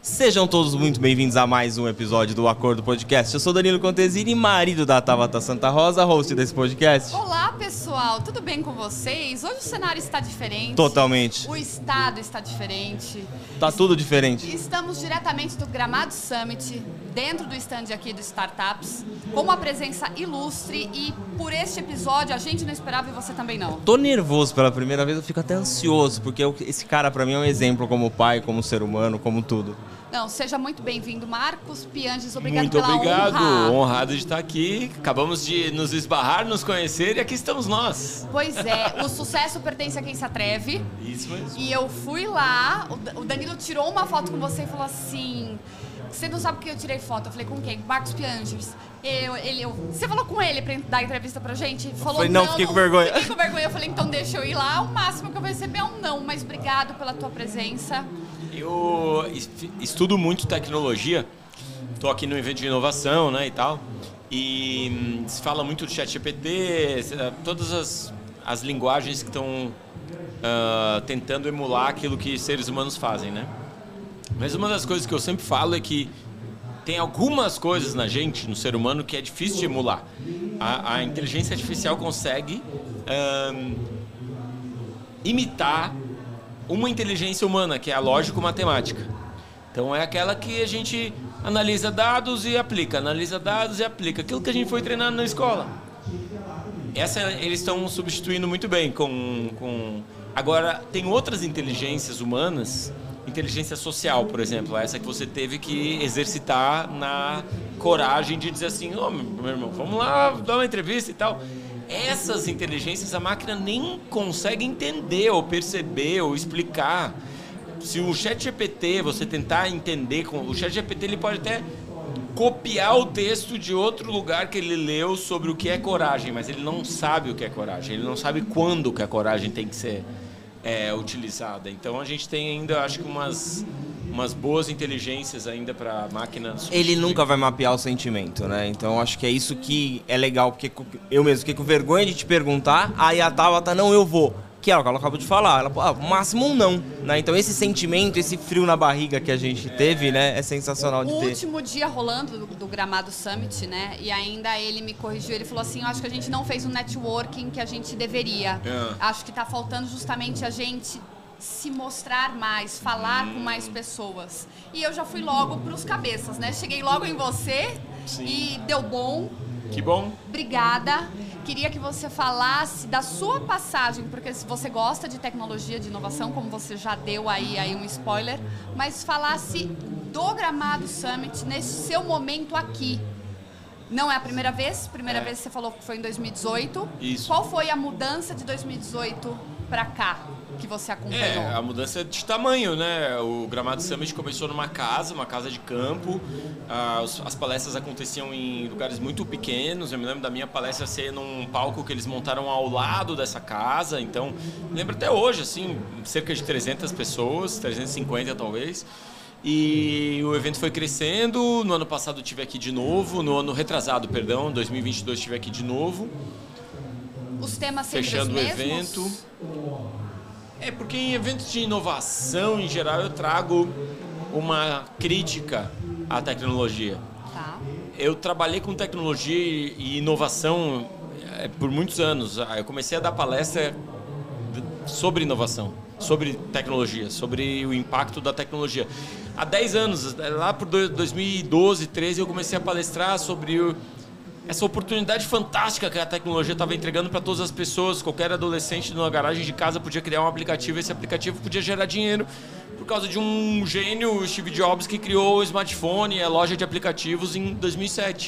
Sejam todos muito bem-vindos a mais um episódio do Acordo Podcast. Eu sou Danilo Contesini, marido da Tabata Santa Rosa, host desse podcast. Olá, pessoal, tudo bem com vocês? Hoje o cenário está diferente. Totalmente. O estado está diferente. Tá tudo diferente. Estamos diretamente do Gramado Summit, dentro do stand aqui do Startups, com uma presença ilustre e por este episódio a gente não esperava e você também não. Tô nervoso pela primeira vez, eu fico até ansioso, porque esse cara pra mim é um exemplo como pai, como ser humano, como tudo. Não, seja muito bem-vindo, Marcos Pianges, obrigado muito pela obrigado, honra. honrado de estar aqui. Acabamos de nos esbarrar, nos conhecer e aqui estamos nós. Pois é, o sucesso pertence a quem se atreve. Isso mesmo. E eu fui lá, o Danilo tirou uma foto com você e falou assim... Você não sabe por que eu tirei foto? Eu falei, com quem? Marcos Pianges. Você falou com ele pra dar entrevista pra gente? Falou, falei, não, fiquei com vergonha. Fiquei com vergonha. Eu falei, então deixa eu ir lá. O máximo que eu vou receber é um não. Mas obrigado pela tua presença. Eu estudo muito tecnologia. Tô aqui no evento de inovação, né, e tal. E se fala muito do ChatGPT, todas as linguagens que estão tentando emular aquilo que seres humanos fazem, né? Mas uma das coisas que eu sempre falo é que tem algumas coisas na gente, no ser humano, que é difícil de emular. A inteligência artificial consegue imitar uma inteligência humana, que é a lógico-matemática. Então é aquela que a gente analisa dados e aplica, analisa dados e aplica. Aquilo que a gente foi treinando na escola. Essa eles estão substituindo muito bem com... Agora, tem outras inteligências humanas... Inteligência social, por exemplo, essa que você teve que exercitar na coragem de dizer assim, ô, meu irmão, vamos lá dar uma entrevista e tal. Essas inteligências a máquina nem consegue entender ou perceber ou explicar. Se o ChatGPT, você tentar entender, o ChatGPT ele pode até copiar o texto de outro lugar que ele leu sobre o que é coragem, mas ele não sabe o que é coragem, ele não sabe quando que a coragem tem que ser utilizada. Então a gente tem ainda, acho que umas boas inteligências ainda para máquinas. Ele nunca vai mapear o sentimento, né? Então acho que é isso que é legal, porque eu mesmo fiquei com vergonha de te perguntar, aí a Tabata, não, eu vou. Que é o que ela acabou de falar, ela, máximo um não, né? Então esse sentimento, esse frio na barriga que a gente teve, né, é sensacional de ter. O último dia rolando do Gramado Summit, né, e ainda ele me corrigiu, ele falou assim, eu acho que a gente não fez o networking que a gente deveria. Acho que tá faltando justamente a gente se mostrar mais, falar com mais pessoas. E eu já fui logo pros cabeças, né? Cheguei logo em você. Sim. E deu bom. Que bom. Obrigada. Queria que você falasse da sua passagem, porque se você gosta de tecnologia, de inovação, como você já deu aí um spoiler, mas falasse do Gramado Summit nesse seu momento aqui. Não é a primeira vez? Primeira vez você falou que foi em 2018. Isso. Qual foi a mudança de 2018 para cá que você acompanhou? A mudança de tamanho, né? O Gramado Summit começou numa casa de campo. As palestras aconteciam em lugares muito pequenos. Eu me lembro da minha palestra ser num palco que eles montaram ao lado dessa casa. Então, lembro até hoje, assim, cerca de 300 pessoas, 350 talvez. E o evento foi crescendo. No ano passado eu estive aqui de novo. No ano retrasado, perdão, 2022 estive aqui de novo. Os temas sempre fechando os mesmos? O evento. Porque em eventos de inovação, em geral, eu trago uma crítica à tecnologia. Tá. Eu trabalhei com tecnologia e inovação por muitos anos. Eu comecei a dar palestra sobre inovação, sobre tecnologia, sobre o impacto da tecnologia. Há 10 anos, lá por 2012, 2013, eu comecei a palestrar sobre essa oportunidade fantástica que a tecnologia estava entregando para todas as pessoas. Qualquer adolescente numa garagem de casa podia criar um aplicativo, esse aplicativo podia gerar dinheiro por causa de um gênio, Steve Jobs, que criou o smartphone, a loja de aplicativos em 2007.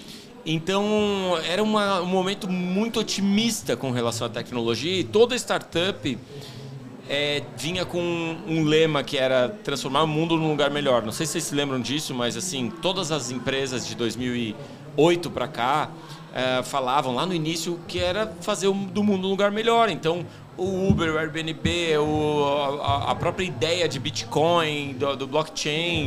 Então, era um momento muito otimista com relação à tecnologia e toda startup vinha com um lema que era transformar o mundo num lugar melhor. Não sei se vocês se lembram disso, mas assim, todas as empresas de 2008 para cá falavam lá no início que era fazer do mundo um lugar melhor. Então, o Uber, o Airbnb, a própria ideia de Bitcoin, do blockchain,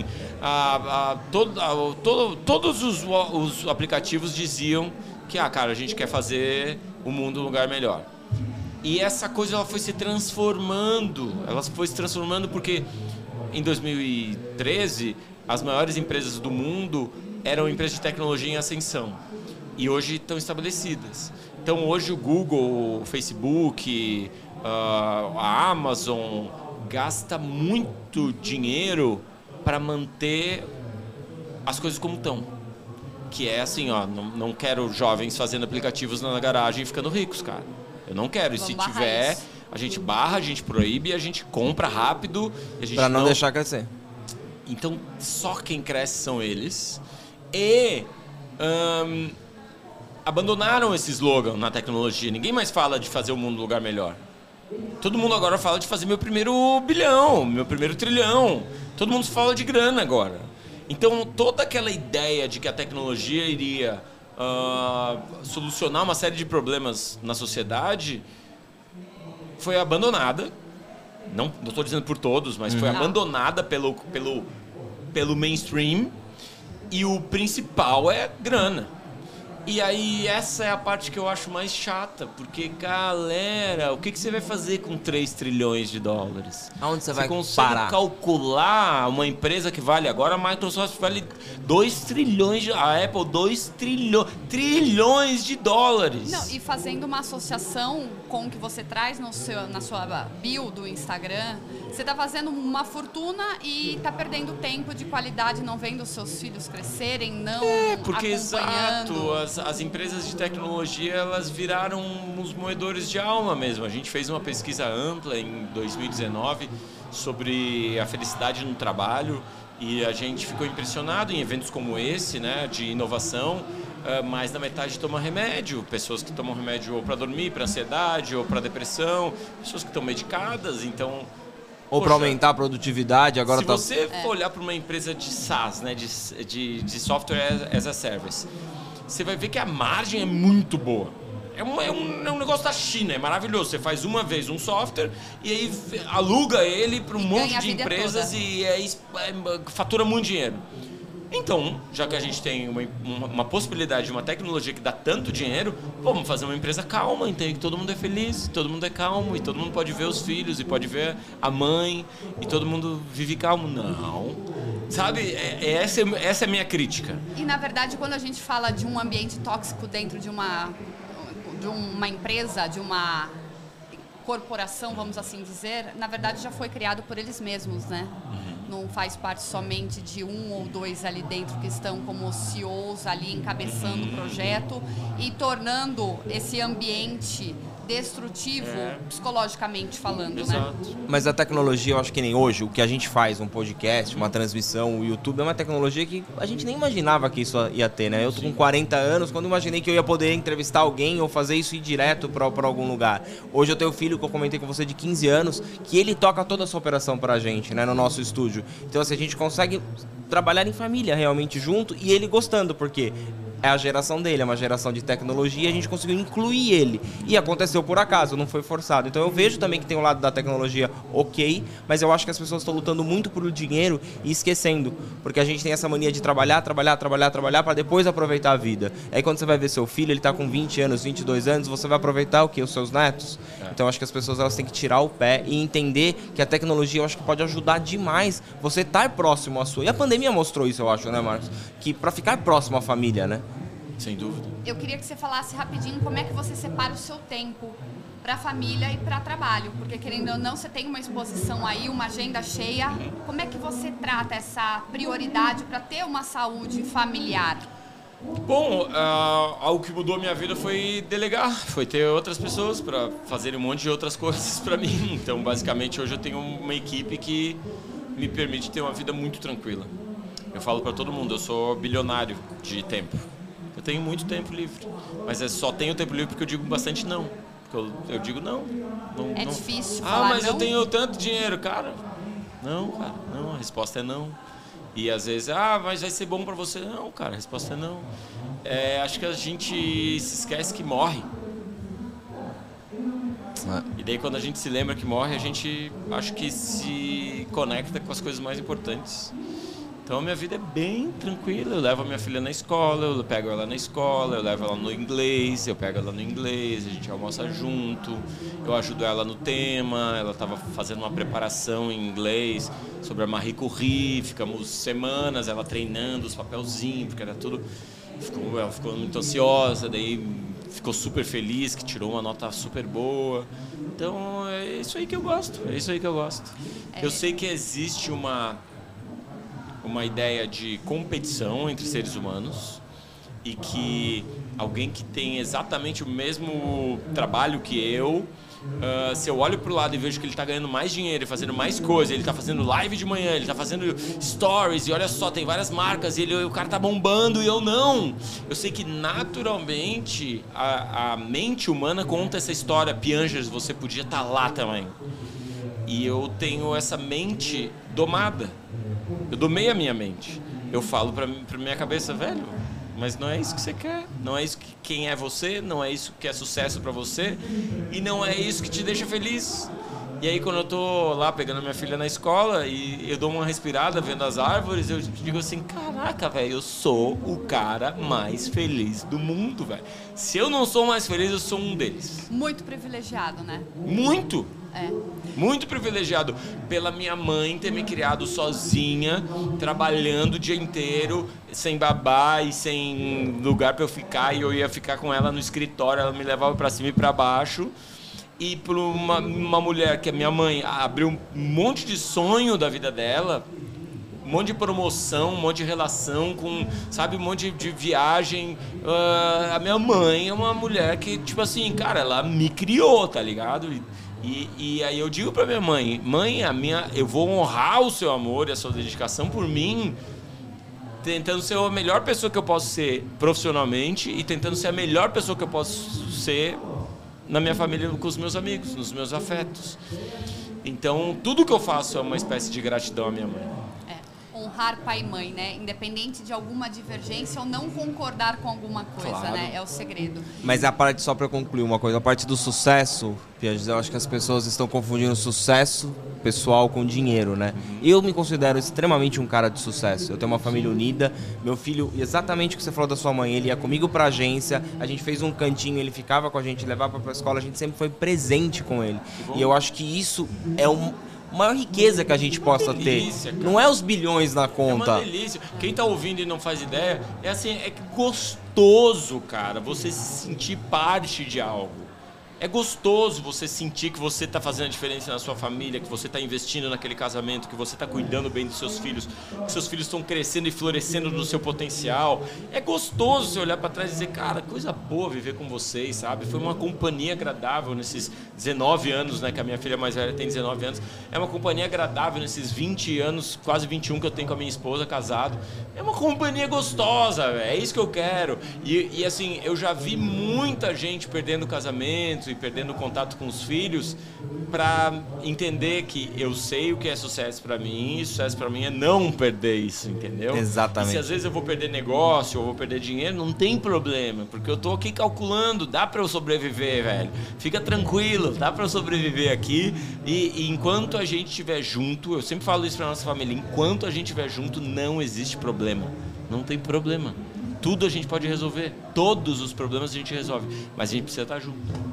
todos os aplicativos diziam que, cara, a gente quer fazer o mundo um lugar melhor. E essa coisa ela foi se transformando porque em 2013, as maiores empresas do mundo eram empresas de tecnologia em ascensão. E hoje estão estabelecidas. Então, hoje o Google, o Facebook, a Amazon gasta muito dinheiro para manter as coisas como estão. Que é assim, ó, não quero jovens fazendo aplicativos na garagem e ficando ricos, cara. Eu não quero. E se tiver, isso. A gente barra, a gente proíbe, a gente compra rápido. Para não deixar crescer. Então, só quem cresce são eles. E abandonaram esse slogan na tecnologia. Ninguém mais fala de fazer o mundo um lugar melhor. Todo mundo agora fala de fazer meu primeiro bilhão, meu primeiro trilhão. Todo mundo fala de grana agora. Então, toda aquela ideia de que a tecnologia iria solucionar uma série de problemas na sociedade foi abandonada. Não estou dizendo por todos, mas foi abandonada pelo mainstream. E o principal é grana. E aí, essa é a parte que eu acho mais chata. Porque, galera, o que você vai fazer com 3 trilhões de dólares? Aonde você vai consegue calcular uma empresa que vale... Agora a Microsoft vale 2 trilhões... A Apple, 2 trilhões de dólares. Não, e fazendo uma associação com o que você traz na sua bio do Instagram... Você está fazendo uma fortuna e está perdendo tempo de qualidade, não vendo os seus filhos crescerem, não porque acompanhando. Exato, as empresas de tecnologia, elas viraram uns moedores de alma mesmo. A gente fez uma pesquisa ampla em 2019 sobre a felicidade no trabalho e a gente ficou impressionado em eventos como esse, né, de inovação. Mais da metade toma remédio, pessoas que tomam remédio ou para dormir, para ansiedade ou para depressão, pessoas que estão medicadas, então... Ou para aumentar a produtividade, agora se você for olhar para uma empresa de SaaS, né, de software as a service, você vai ver que a margem é muito boa. É um negócio da China, é maravilhoso. Você faz uma vez um software e aí aluga ele para um monte de empresas e fatura muito dinheiro. Então, já que a gente tem uma possibilidade de uma tecnologia que dá tanto dinheiro, vamos fazer uma empresa calma, então que todo mundo é feliz, todo mundo é calmo, e todo mundo pode ver os filhos, e pode ver a mãe, e todo mundo vive calmo. Não. Sabe, essa é a minha crítica. E, na verdade, quando a gente fala de um ambiente tóxico dentro de uma empresa, de uma corporação, vamos assim dizer, na verdade já foi criado por eles mesmos, né? Não faz parte somente de 1 ou 2 ali dentro que estão como CEOs ali encabeçando o projeto e tornando esse ambiente destrutivo, psicologicamente falando, Exato. né? Mas a tecnologia, eu acho que nem hoje, o que a gente faz, um podcast, uma transmissão, o YouTube, é uma tecnologia que a gente nem imaginava que isso ia ter, né? Eu tô com 40 anos, quando imaginei que eu ia poder entrevistar alguém ou fazer isso ir direto pra algum lugar. Hoje eu tenho um filho que eu comentei com você de 15 anos, que ele toca toda essa operação pra gente, né? No nosso estúdio. Então, assim, a gente consegue trabalhar em família realmente junto e ele gostando, porque... é a geração dele, é uma geração de tecnologia e a gente conseguiu incluir ele. E aconteceu por acaso, não foi forçado. Então eu vejo também que tem um lado da tecnologia ok, mas eu acho que as pessoas estão lutando muito por dinheiro e esquecendo. Porque a gente tem essa mania de trabalhar para depois aproveitar a vida. Aí quando você vai ver seu filho, ele tá com 20 anos, 22 anos, você vai aproveitar o quê? Os seus netos? Então eu acho que as pessoas elas têm que tirar o pé e entender que a tecnologia eu acho que pode ajudar demais você estar próximo à sua. E a pandemia mostrou isso, eu acho, né, Marcos? Que para ficar próximo à família, né? Sem dúvida. Eu queria que você falasse rapidinho como é que você separa o seu tempo para família e para trabalho, porque querendo ou não, você tem uma exposição aí, uma agenda cheia. Como é que você trata essa prioridade para ter uma saúde familiar? Bom, algo que mudou a minha vida foi delegar, foi ter outras pessoas para fazerem um monte de outras coisas para mim. Então, basicamente, hoje eu tenho uma equipe que me permite ter uma vida muito tranquila. Eu falo para todo mundo, eu sou bilionário de tempo. Eu tenho muito tempo livre, mas só tenho tempo livre porque eu digo bastante não. Porque eu digo não. É difícil falar mas não? Eu tenho tanto dinheiro, cara. Não, cara, não, a resposta é não. E às vezes, mas vai ser bom pra você. Não, cara, a resposta é não. Acho que a gente se esquece que morre. E daí quando a gente se lembra que morre, a gente acho que se conecta com as coisas mais importantes. Então a minha vida é bem tranquila, eu levo a minha filha na escola, eu pego ela na escola, eu levo ela no inglês, eu pego ela no inglês, a gente almoça junto, eu ajudo ela no tema, ela estava fazendo uma preparação em inglês sobre a Marie Curie, ficamos semanas ela treinando os papelzinhos, porque era tudo... Ela ficou muito ansiosa, daí ficou super feliz, que tirou uma nota super boa. Então é isso aí que eu gosto, Eu sei que existe uma ideia de competição entre seres humanos e que alguém que tem exatamente o mesmo trabalho que eu, se eu olho pro lado e vejo que ele está ganhando mais dinheiro e fazendo mais coisa, ele está fazendo live de manhã, ele está fazendo stories e olha só, tem várias marcas e o cara tá bombando e eu não. Eu sei que naturalmente a mente humana conta essa história. Piangers, você podia estar lá também. E eu tenho essa mente domada. Eu domei a minha mente. Eu falo pra minha cabeça, velho, mas não é isso que você quer. Não é isso que quem é você, não é isso que é sucesso pra você e não é isso que te deixa feliz. E aí quando eu tô lá pegando a minha filha na escola e eu dou uma respirada vendo as árvores, eu digo assim, caraca, velho, eu sou o cara mais feliz do mundo, velho. Se eu não sou mais feliz, eu sou um deles. Muito privilegiado, né? Muito! É. Muito privilegiado pela minha mãe ter me criado sozinha, trabalhando o dia inteiro, sem babá e sem lugar para eu ficar, e eu ia ficar com ela no escritório, ela me levava para cima e para baixo. E por uma mulher que a minha mãe abriu um monte de sonho da vida dela, um monte de promoção, um monte de relação com, sabe, um monte de viagem. A minha mãe é uma mulher que, tipo assim, cara, ela me criou, tá ligado? E aí eu digo pra minha mãe, eu vou honrar o seu amor e a sua dedicação por mim, tentando ser a melhor pessoa que eu posso ser profissionalmente e tentando ser a melhor pessoa que eu posso ser na minha família, com os meus amigos, nos meus afetos. Então, tudo que eu faço é uma espécie de gratidão à minha mãe. Honrar pai e mãe, né? Independente de alguma divergência ou não concordar com alguma coisa, claro, né? É o segredo. Mas a parte, só para concluir uma coisa, a parte do sucesso, Piaget, eu acho que as pessoas estão confundindo sucesso pessoal com dinheiro, né? Eu me considero extremamente um cara de sucesso. Eu tenho uma família unida, meu filho, exatamente o que você falou da sua mãe, ele ia comigo pra agência, a gente fez um cantinho, ele ficava com a gente, levava pra escola, a gente sempre foi presente com ele. E eu acho que isso é a maior riqueza que a gente possa delícia, ter. Cara. Não é os bilhões na conta. É uma delícia. Quem tá ouvindo e não faz ideia, é assim, é gostoso, cara, você se sentir parte de algo. É gostoso você sentir que você está fazendo a diferença na sua família, que você está investindo naquele casamento, que você está cuidando bem dos seus filhos, que seus filhos estão crescendo e florescendo no seu potencial. É gostoso você olhar para trás e dizer, cara, coisa boa viver com vocês, sabe? Foi uma companhia agradável nesses 19 anos, né, que a minha filha mais velha tem 19 anos. É uma companhia agradável nesses 20 anos, quase 21 que eu tenho com a minha esposa, casado. É uma companhia gostosa, véio. É isso que eu quero. E assim, eu já vi muita gente perdendo o casamento e perdendo contato com os filhos para entender que eu sei o que é sucesso para mim, e sucesso para mim é não perder isso, entendeu? Exatamente. E se às vezes eu vou perder negócio ou vou perder dinheiro, não tem problema, porque eu tô aqui calculando, dá para eu sobreviver, velho. Fica tranquilo, dá para eu sobreviver aqui e enquanto a gente estiver junto, eu sempre falo isso para nossa família, enquanto a gente estiver junto não existe problema, não tem problema. Tudo a gente pode resolver, todos os problemas a gente resolve, mas a gente precisa estar junto.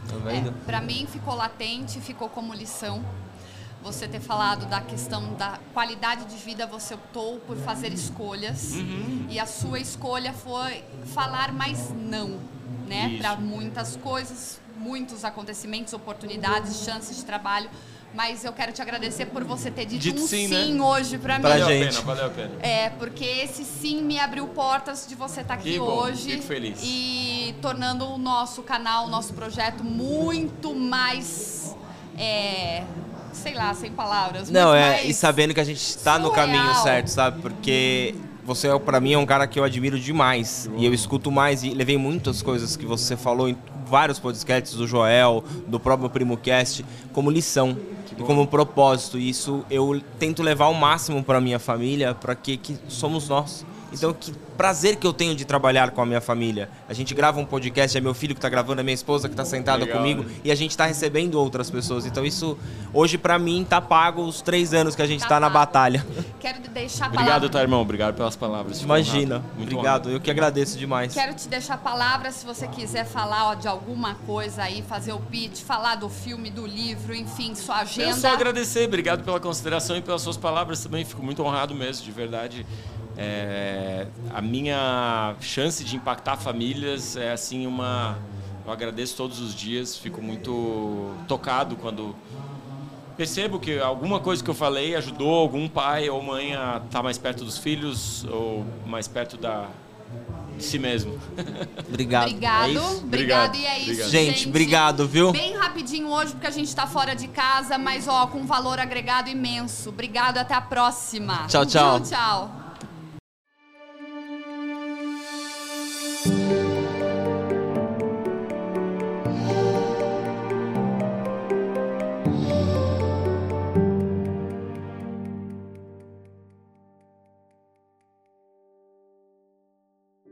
Para mim ficou latente, ficou como lição você ter falado da questão da qualidade de vida. Você optou por fazer escolhas e a sua escolha foi falar mais não, né? Para muitas coisas, muitos acontecimentos, oportunidades, chances de trabalho. Mas eu quero te agradecer por você ter dito um sim, né? Hoje pra mim. Valeu a pena. Porque esse sim me abriu portas de você estar aqui hoje. Fico feliz. E tornando o nosso canal, o nosso projeto muito mais, sei lá, sem palavras. Não, e sabendo que a gente está no caminho certo, sabe? Porque você, pra mim, é um cara que eu admiro demais. E eu escuto mais e levei muitas coisas que você falou em vários podcasts do Joel, do próprio PrimoCast, como lição e como propósito. E isso eu tento levar ao máximo para minha família, para que somos nós. Então, que prazer que eu tenho de trabalhar com a minha família. A gente grava um podcast, é meu filho que está gravando, é minha esposa que está sentada comigo, e a gente está recebendo outras pessoas. Então, isso, hoje, para mim, tá pago os 3 anos que a gente tá na batalha. Quero deixar a palavra... Obrigado, tá, irmão? Obrigado pelas palavras. Imagina. Obrigado. Eu que agradeço demais. Quero te deixar a palavra, se você quiser falar de alguma coisa aí, fazer o pitch, falar do filme, do livro, enfim, sua agenda. Eu só agradecer. Obrigado pela consideração e pelas suas palavras também. Fico muito honrado mesmo, de verdade. A minha chance de impactar famílias é assim eu agradeço todos os dias, fico muito tocado quando percebo que alguma coisa que eu falei ajudou algum pai ou mãe a estar mais perto dos filhos ou mais perto de si mesmo. Obrigado. Obrigado. E é isso, gente. Obrigado, viu? Bem rapidinho hoje, porque a gente tá fora de casa, mas com valor agregado imenso. Obrigado, até a próxima. Tchau, tchau. Tchau.